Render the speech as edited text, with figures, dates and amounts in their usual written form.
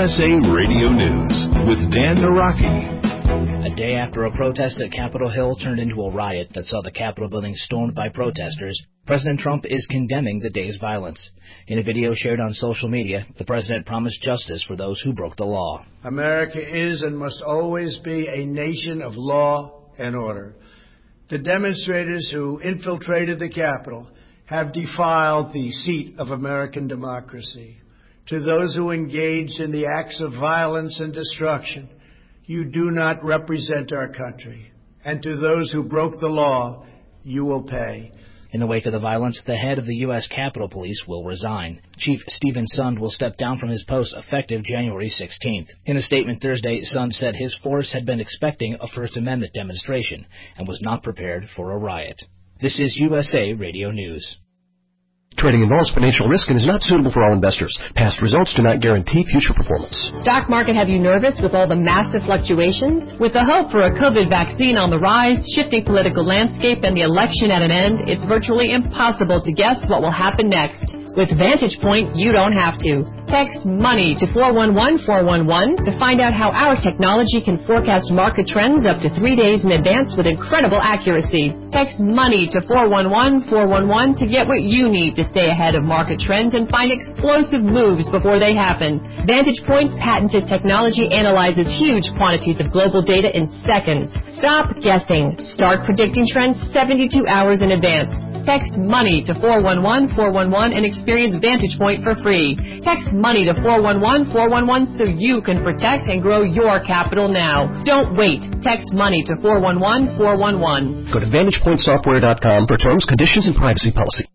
USA Radio News with Dan Naraki. A day after a protest at Capitol Hill turned into a riot that saw the Capitol building stormed by protesters, President Trump is condemning the day's violence. In a video shared on social media, the president promised justice for those who broke the law. America is and must always be a nation of law and order. The demonstrators who infiltrated the Capitol have defiled the seat of American democracy. To those who engaged in the acts of violence and destruction, you do not represent our country. And to those who broke the law, you will pay. In the wake of the violence, the head of the U.S. Capitol Police will resign. Chief Stephen Sund will step down from his post effective January 16th. In a statement Thursday, Sund said his force had been expecting a First Amendment demonstration and was not prepared for a riot. This is USA Radio News. Trading involves financial risk and is not suitable for all investors. Past results do not guarantee future performance. Stock market have you nervous with all the massive fluctuations? With the hope for a COVID vaccine on the rise, shifting political landscape, and the election at an end, it's virtually impossible to guess what will happen next. With Vantage Point, you don't have to. Text MONEY to 411-411 to find out how our technology can forecast market trends up to 3 days in advance with incredible accuracy. Text MONEY to 411-411 to get what you need to stay ahead of market trends and find explosive moves before they happen. Vantage Point's patented technology analyzes huge quantities of global data in seconds. Stop guessing. Start predicting trends 72 hours in advance. Text MONEY to 411-411 and experience Vantage Point for free. Text MONEY to 411-411 so you can protect and grow your capital now. Don't wait. Text MONEY to 411-411. Go to VantagePointSoftware.com for terms, conditions, and privacy policy.